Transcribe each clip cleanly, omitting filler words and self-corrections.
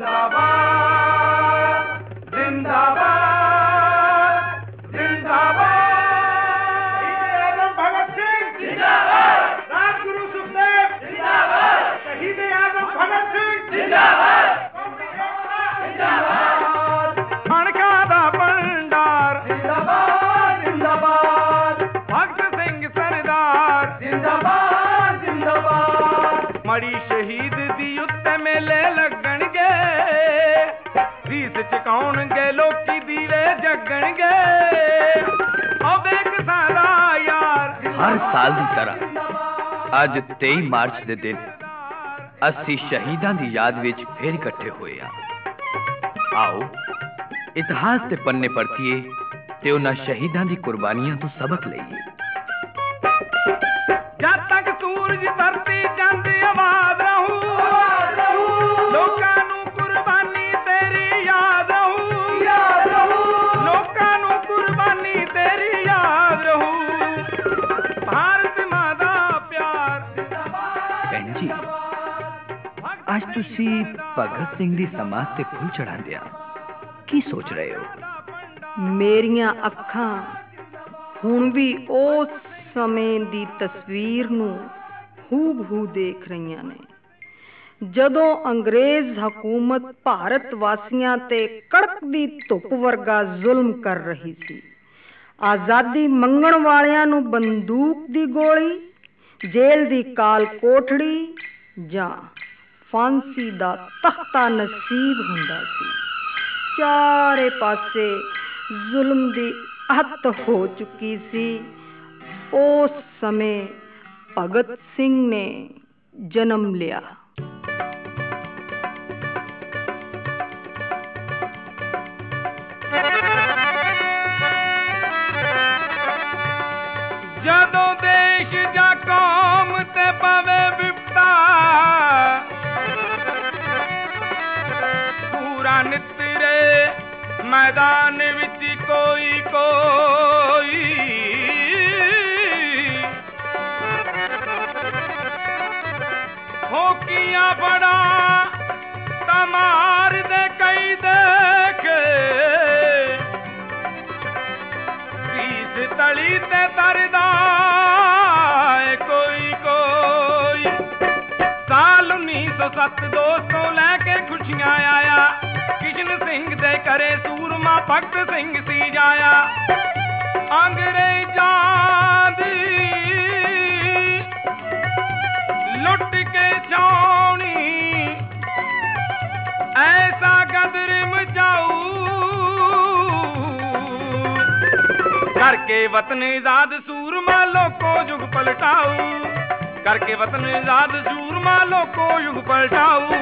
मड़ी शहीद दी उत्ते मेले लगणगे, रीस चकाउणगे लोकी दीवे जगणगे। हर साल की तरह अज 23 मार्च के दिन असी शहीदां की याद विच फिर इकट्ठे हुए हैं। आओ इतिहास के पन्ने परतीए ते उन्हां शहीदां की कुर्बानियां तो सबक लईए। जब तक सूरज धरती चंद आबाद रहू, लोकां नूं कुर्बानी तेरी याद रहू, लोकां नूं कुर्बानी तेरी याद रहू। भारत मां दा प्यार। भैन जी, आज तुसी भगत सिंह दी समाज ते फुल चढ़ांदिया की सोच रहे हो? मेरियां अखां हुण भी उस समय दी तस्वीर नूं हूबहू देख रही ने, जदों अंग्रेज हुकूमत भारत वासियां ते कड़कदी धुप वर्गा जुल्म कर रही सी। आज़ादी मंगण वालियां नूं बंदूक दी गोली, जेल दी काल कोठड़ी जां फांसी दा तख्ता नसीब हुंदा सी। चारे पासे जुल्म दी अहत हो चुकी सी। उस समय भगत सिंह ने जन्म लिया। जदों देश जा कौम ते पवे विपता, पूरा नितरे मैदान विच कोई कोई। होकियां बड़ा तमार दे कई देखे, रीस तली ते तरदा कोई कोई। साल 1907 दोस्तों लैके खुशियां आया, किशन सिंह दे करे सूरमा भगत सिंह सी जाया। अंग्रेजां दी लुट के छाउनी, ऐसा गदर मचाऊ, करके वतन आजाद सूरमा लोको युग पलटाऊ, करके वतन आजाद सूरमा लोको युग पलटाऊ।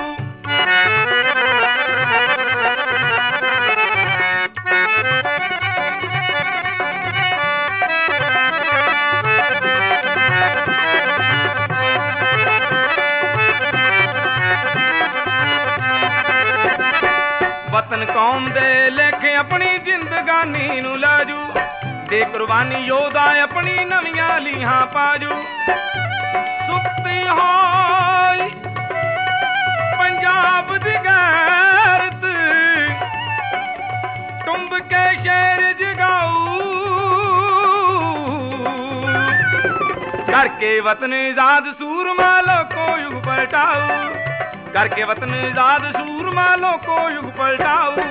वतन कौम दे लेखे अपनी जिंदगानी नू लाजू, दे कुर्बानी योधा अपनी नवियां लीहां पाजू। सुत्ती होई पंजाब दी गैरत, टुंब के शेर जगाऊ, करके वतन आजाद सूरमा लोको युग पलटाऊ, करके वतन आजाद सूरमा लोको युग पलटाऊ।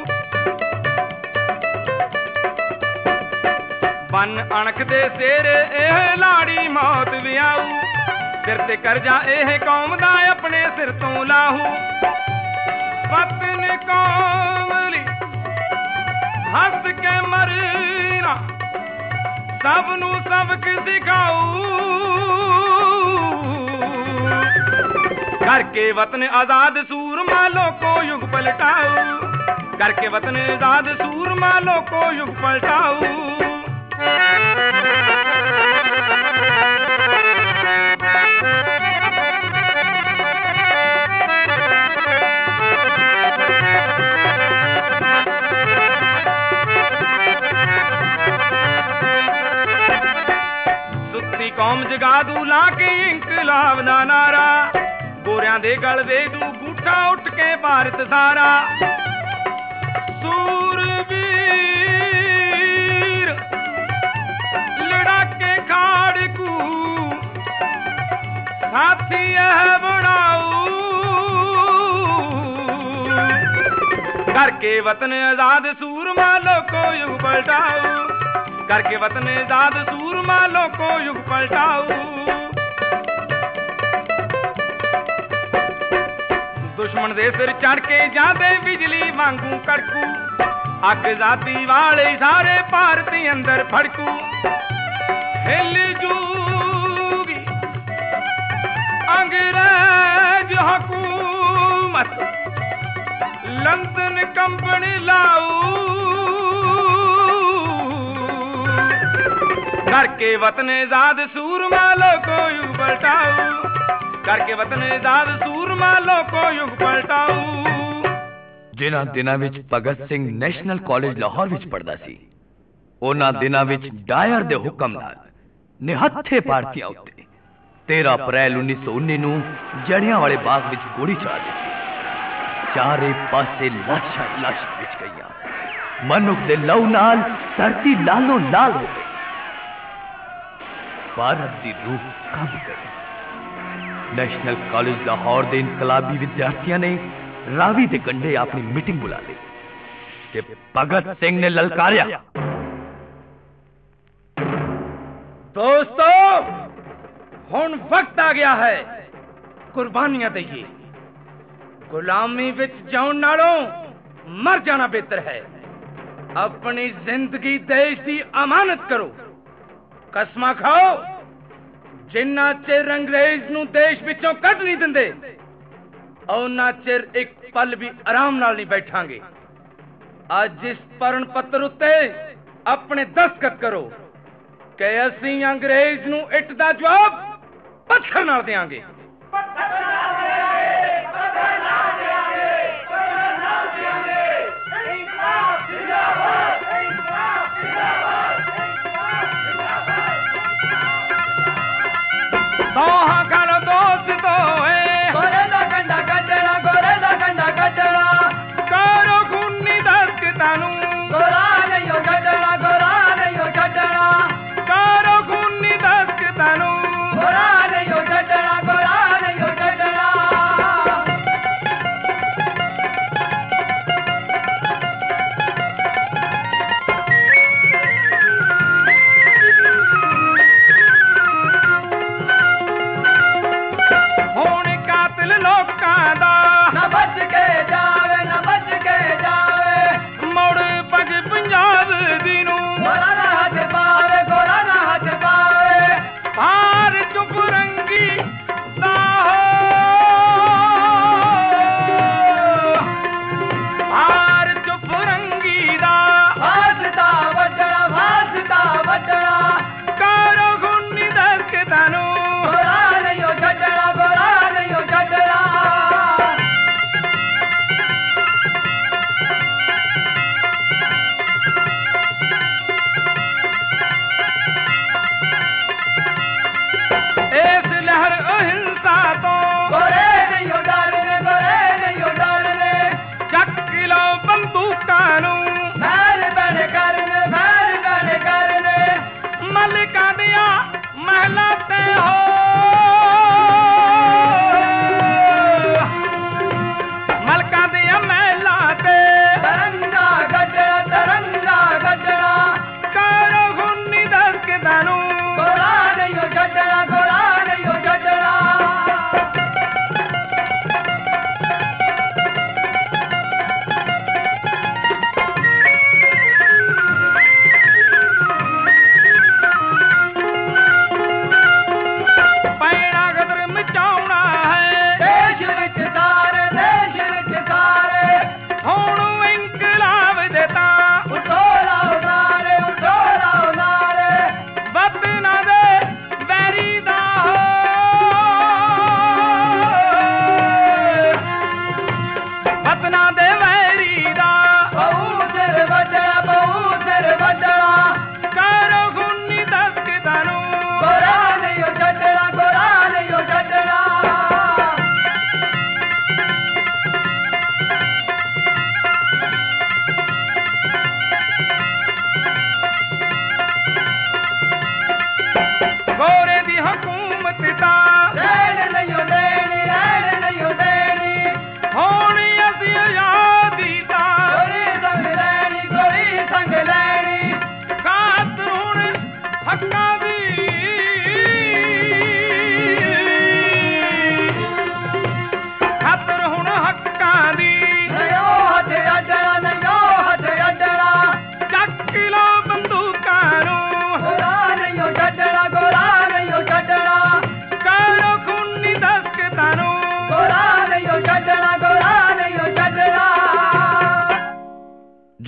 बन अणख दे सेरे एह लाड़ी मौत विआऊ, सिर ते करजा एह कौम दा अपने सिर तो लाहू। वतन कौम ली हंस के मरना, सब नू सबक सिखाऊ, करके वतन आजाद सूरमा लोको युग पलटाऊ, करके वतन आजाद सूरमा लोको युग पलटाऊ। सुत्ती कौम जगा दू ला के इंकलाब दा नारा, ਗੋਰਿਆਂ ਦੇ ਗਲ ਦੇ ਦੂ ਗੂਠਾ ਉੱਠ ਕੇ ਭਾਰਤ ਸਾਰਾ ਸੂਰਬੀਰ ਲੜਾਕੇ ਖਾੜਕੂ ਸਾਥੀ ਇਹ ਬਣਾਊ करके वतन आजाद सूरमा लोको युग पलटाऊ करके वतन आजाद सूरमा लोको युग पलटाऊ दुश्मन दे सिर चढ़ के जाते बिजली वांगू कड़कू अग जाती वाले सारे भारती अंदर फड़कू हिल जूगी अंग्रेज हुकूमत लंदन कंपनी लाऊ करके वतन आजाद सूरमा लोको युग पलटाऊ करके वतन आजाद सूरमा लोको युग पलटाऊ जिन्हां दिनां विच भगत सिंह नैशनल कॉलेज लाहौर विच पढ़दा सी उन्हां दिनां विच डायर दे हुक्म नाल निहत्थे भारतीयां उत्ते 13 अप्रैल 1919 नूं जड़ियांवाले बाग विच गोली चला दित्ती चारे पासे लाशां लाश विच गईयां मनुख दे लहू नाल धरती लालो लाल हो गई भारत दी रूह कंब गई नेशनल कॉलेज लाहौर दे इनकलाबी विद्यार्थियों ने रावी दे कंढे अपनी मीटिंग बुला ली कि भगत सिंह ने ललकारिया दोस्तों हुण वक्त आ गया है कुर्बानियां दईए गुलामी विच जाउण नालों मर जाना बेहतर है अपनी जिंदगी देश की अमानत करो कसमां खाओ जिन्ना चिर अंग्रेज नूं देश विचों कढ नहीं दिंदे उन्ना चिर एक पल भी आराम नाल नहीं बैठांगे अज इस परण पत्र उत्ते अपने दस्तखत करो कि असीं अंग्रेज नूं इट दा जवाब पत्थर नाल देंगे गोरा नहीं हो छड्डना गोरा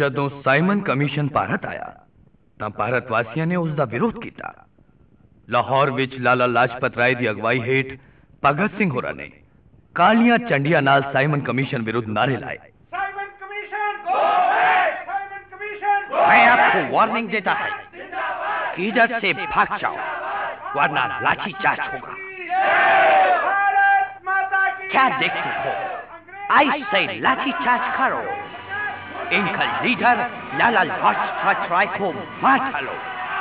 ਜਦੋਂ ਸਾਈਮਨ ਕਮਿਸ਼ਨ ਭਾਰਤ ਆਇਆ ਤਾਂ ਭਾਰਤ ਵਾਸੀਆਂ ਨੇ ਉਸ ਦਾ ਵਿਰੋਧ ਕੀਤਾ। ਲਾਹੌਰ ਵਿੱਚ ਲਾਲਾ ਲਾਜਪਤ ਰਾਏ ਦੀ ਅਗਵਾਈ ਹੇਠ ਭਗਤ ਸਿੰਘ ਹੋਰਾਂ ਨੇ ਕਾਲੀਆਂ ਝੰਡੀਆਂ ਨਾਲ ਸਾਈਮਨ कमीशन विरुद्ध नारे लाए। Simon commission go back, Simon commission go. मैं आपको वार्निंग देता है कि इधर से भाग जाओ वरना लाठी चार्ज होगा। भारत माता की क्या देखते हो? आई से लाठी चार्ज करो। इनका लीडर लाला लाजपत राय को मार डालो।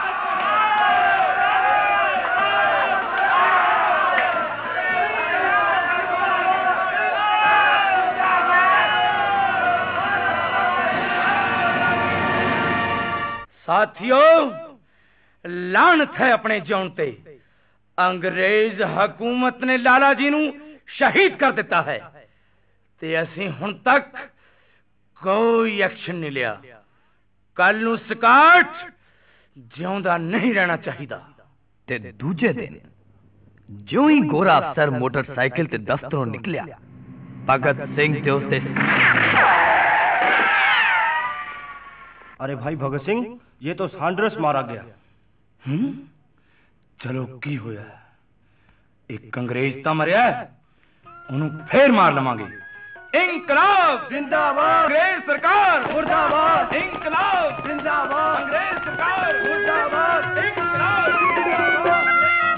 साथियों, लानत है अपने जिउण ते। अंग्रेज हकूमत ने लाला जी नूं शहीद कर दिता है ते असीं हुण तक कोई एक्शन नहीं लिया। कल नूं स्काट जिउंदा नहीं रहना चाहिदा। ते दूजे दिन जो ही गोरा अफसर मोटरसाइकिल ते दफ्तरों निकलिया, भगत सिंह ते उसते अरे भाई भगत सिंह, ये तो सांड्रस मारा गया। चलो की होया, एक अंग्रेज ता मरिया, उन्होंने फिर मार लवांगे। इंकलाब जिंदाबाद, अंग्रेज सरकार मुर्दाबाद। इंकलाब जिंदाबाद, अंग्रेज सरकार मुर्दाबाद। इंकलाब जिंदाबाद।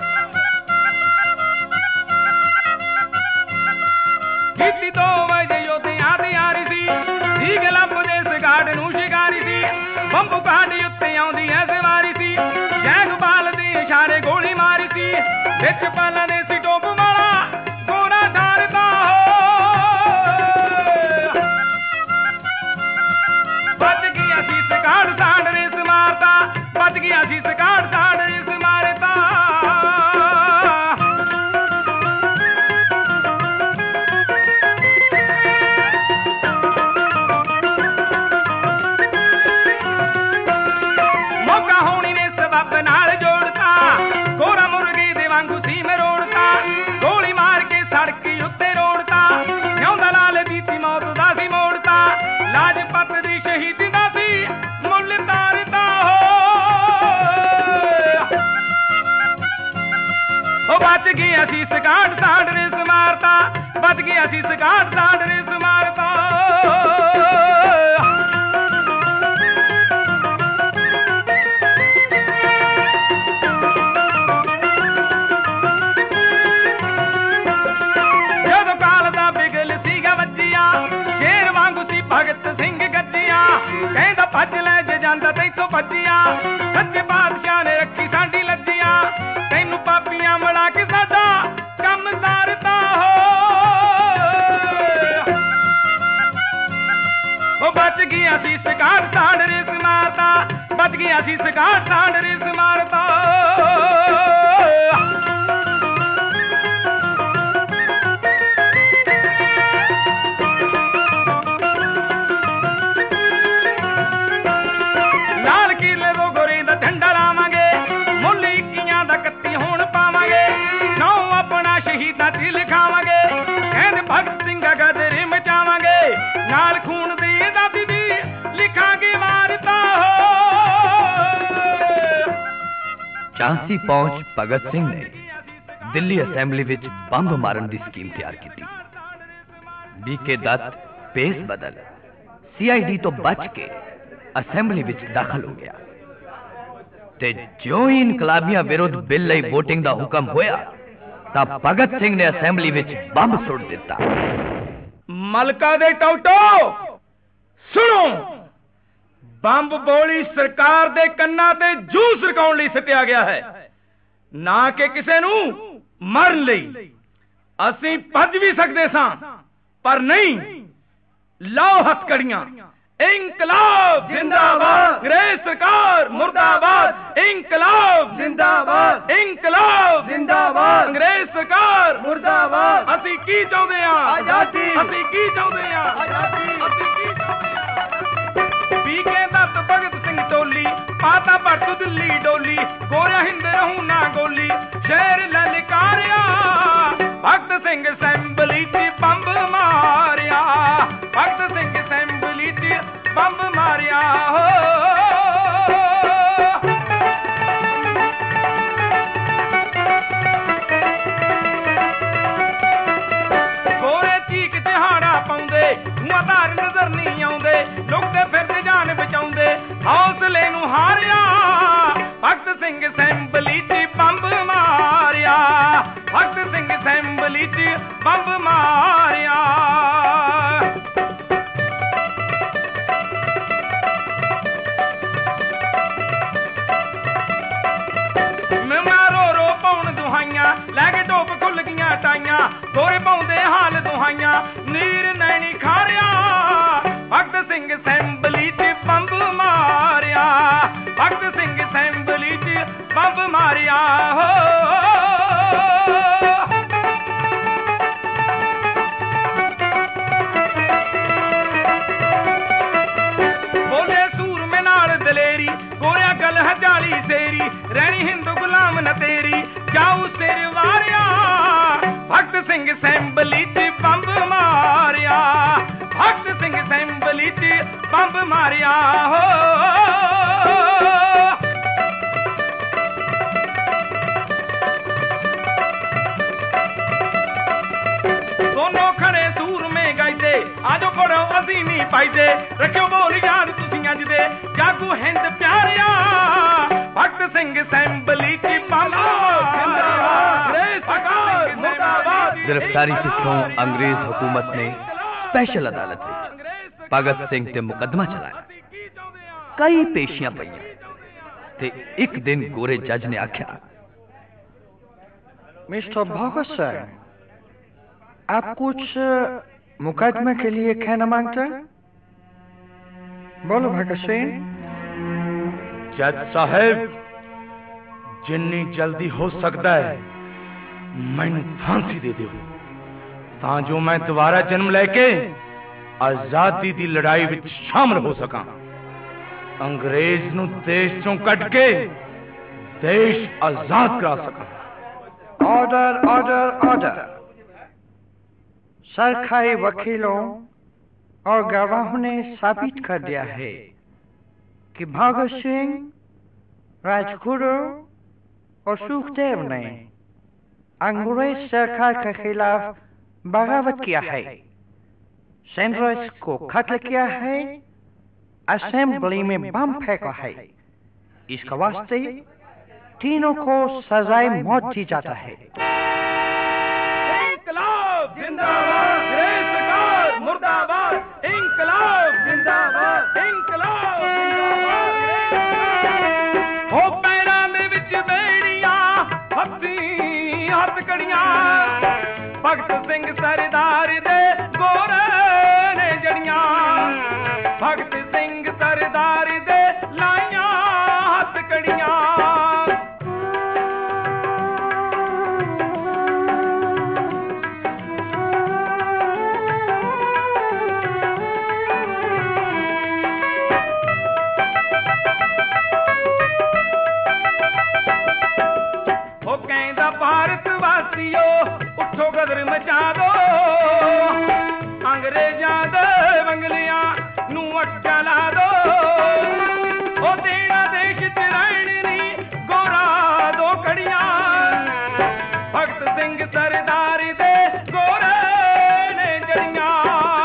गिट्टी तो वजह योते आती आ रही थी, ठीक लंबे सगाड़ नूं शिकारी थी। ਬੰਬੂ ਕਾਡੀ ਉੱਤੇ ਆਉਂਦੀ ਐ ਸਵਾਰੀ ਸੀ, ਜੈਗਪਾਲ ਦੇ ਇਸ਼ਾਰੇ ਗੋਲੀ ਮਾਰੀ ਸੀ। ਵਿੱਚ ਪਾਲਾਂ ਦੇ ਸੀ ਟੋਪ ਵਾਲਾ ਗੋਰਾ ਡਰਦਾ ਹੋ। ਬਚ ਗਿਆ ਸੀ ਸਕਾੜ ਸਾੜ ਰਿਸ ਮਾਰਦਾ, ਬਚ ਗਿਆ ਸੀ ਸਕਾੜ ਸਾੜ ਰਿਸ ਮਾਰਦਾ। बच गया सी सकाट साड़ रिस मारता, बच गया सी सकाट साड़ रिस मारता। जदों काल दा बिगल सीगा वजिया, शेर वांगू सी भगत सिंह गजिया। कहंदा भज ले जे जांदा तैथों भजिया, सच्चे बादशाह ने रखी साडी लज्जिया। तैनू पापियां मड़ा के साडा कम सारदा हो। बच गया सी सकाट साड़ रिस मारता, बच गया सी सकाट साड़ रिस मारता। लाल किले दो गोरे दा झंडा लावांगे, मुल इक्कियां दा कत्ती होण पावांगे। नौ अपना शहीदा च लिखावांगे, कहंदे भगत सिंह गदरी मचावांगे। नाल खून दी आजादी दी लिखांगे वारता हो। झांसी पहुंच भगत सिंह ने दिल्ली असेंबली विच बंब मारन दी स्कीम तैयार की। बीके दत्त पेस बदल CID तो बच के असेंबली विच दाखिल हो गया ते जो ही इनकलाबियां विरुद्ध बिल लई वोटिंग दा हुक्म होया तां भगत सिंह ने असेंबली विच बंब सुट दिता। मलका दे टौटो सुनो, बंब बोली सरकार दे कन्ना ते जू सरकाउण लई सटिया गया है, ना कि किसे नूं मरन लई। असीं भज भी सकदे सां पर नहीं। लाओ हथकड़ियां। इंकलाब जिंदाबाद, अंग्रेज सरकार मुर्दाबाद। इंकलाब जिंदाबाद, इंकलाब जिंदाबाद, अंग्रेज सरकार मुर्दाबाद। असीं की चाहुंदे आ? आजादी। असीं की चाहुंदे आ? आजादी। असीं की चाहुंदे आ? बीके दत्त भगत सिंह टोली, पाता भट्ट दिल्ली डोली। गोरिया हिंद रहूं ना गोली, शेर ललकारिया। भगत सिंह असेंबली च बंब मारिया, भगत सिंह असेंबली च ਬੰਬ ਮਾਰਿਆ ਹੋ ਗੋਰੇ ਚੀਕ ਦਿਹਾੜਾ ਪਾਉਂਦੇ ਧੂਆਂ ਧਾਰ ਨਜ਼ਰ ਨਹੀਂ ਆਉਂਦੇ ਲੁਕਦੇ ਫਿਰਦੇ ਜਾਨ ਬਚਾਉਂਦੇ ਹੌਸਲੇ ਨੂੰ ਹਾਰਿਆ ਭਗਤ ਸਿੰਘ ਅਸੈਂਬਲੀ 'ਚ ਬੰਬ ਮਾਰਿਆ ਭਗਤ ਸਿੰਘ ਅਸੈਂਬਲੀ 'ਚ ਬੰਬ ਮਾਰਿਆ ਰੋ ਪਾਉਣ ਦੁਹਾਈਆਂ ਲੈ ਕੇ ਢੋਪ ਖੁੱਲ ਗਈਆਂ ਟਾਈਆਂ ਗੋਰੇ ਪਾਉਂਦੇ ਹਾਲ ਦੁਹਾਈਆਂ ਨੀਰ ਨੈਣੀ ਖਾਰਿਆ ਭਗਤ ਸਿੰਘ ਅਸੈਂਬਲੀ 'ਚ ਬੰਬ ਮਾਰਿਆ ਭਗਤ ਸਿੰਘ ਅਸੈਂਬਲੀ 'ਚ ਬੰਬ ਮਾਰਿਆ ਹੋ ਬੋਲੇ ਸੂਰਮੇ ਨਾਲ ਦਲੇਰੀ ਗੋਰਿਆ ਗੱਲ ਹਜਾਲੀ ਸੇਰੀ ਰਹਿਣੀ ਹਿੰਦ ਗੁਲਾਮ ਨ ਤੇਰੀ ਜਾਊ ਸਿਰ ਵਾਰਿਆ ਭਗਤ ਸਿੰਘ ਅਸੈਂਬਲੀ 'ਚ ਬੰਬ ਮਾਰਿਆ ਭਗਤ ਸਿੰਘ ਅਸੈਂਬਲੀ 'ਚ ਬੰਬ ਮਾਰਿਆ ਹੋ ਦੋਨੋਂ ਖੜੇ ਸੂਰਮੇ ਗਾਇਦੇ ਆਜੋ ਪੜੋ ਅਸੀਂ ਨਹੀਂ ਪਾਈਦੇ ਰੱਖਿਓ ਬੋਲ ਯਾਦ ਤੁਸੀਂ ਅੱਜ ਦੇ ਜਾਗੂ ਹਿੰਦ ਪਿਆਰਿਆ ਭਗਤ ਸਿੰਘ ਅਸੈਂਬਲੀ 'ਚ ਬੰਬ गिरफ्तारी पिछों अंग्रेज हुकूमत ने स्पेशल अदालत विच भगत सिंह ते मुकदमा चलाया कई पेशियां पईयां ते एक दिन गोरे जज ने आख्या मिस्टर भगत सिंह आप कुछ मुकदमे के लिए कहना मांगते हैं बोलो भगत सिंह जज साहब जिन्नी जल्दी हो सकता है मैनू फांसी दे दो तां जो मैं दोबारा जन्म लेके आजादी दी लड़ाई विच शामिल हो सकां अंग्रेज नू देश चों कट के देश आजाद करा सकां ऑर्डर ऑर्डर ऑर्डर सरकारी वकीलों और गवाहों ने साबित कर दिया है कि भगत सिंह राजगुरु और सुखदेव ने अंग्रेज सरकार के खिलाफ बगावत किया है सेंट्रल्स को कत्ल किया है असेंबली में बम फेंका है इसका वास्ते तीनों को सजाए मौत दी जाता है इंकलाब जिंदाबाद ग्रेट सरकार मुर्दाबाद इंकलाब जिंदाबाद इंकलाब जिंदाबाद हो पैरां दे विच बेड़ियां हत्थी हथ कड़ियां भगत सिंह सरदार दे गोरे ने जड़ियां भगत सिंह सरदार दे लाइयां हथ कड़ियां हो कहंदा भारत वासियो उठो गदर मचा दो अंग्रेजां दे बंगलियां नू अट्टा ला दो ओ देना देश च रहण नी गोरा दो कड़ियां भगत सिंह सरदार दे गोरे ने जड़ियां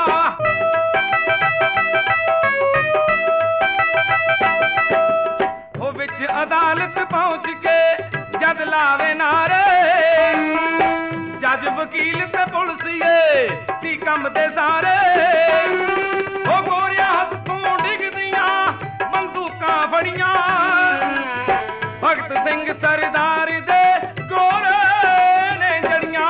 ओ विच अदालत पहुंच के जद लावे नारे जज वकील ते पुलिसिए सी कम दे सारे ओ गोरिया हत्थों डिगदियां बंदूकां फड़ियां भगत सिंह सरदार दे गोरे ने जड़ियां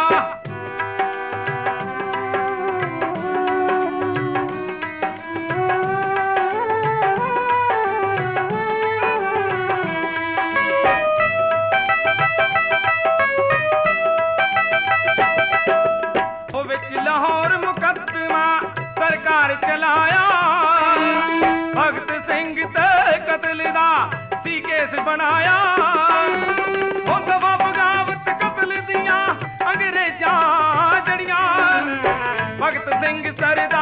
चलाया भगत सिंह ते कतल दा सी केस बनाया ओ दवा बगावत कतल दियां अंग्रेजां जड़ियां भगत सिंह सरदार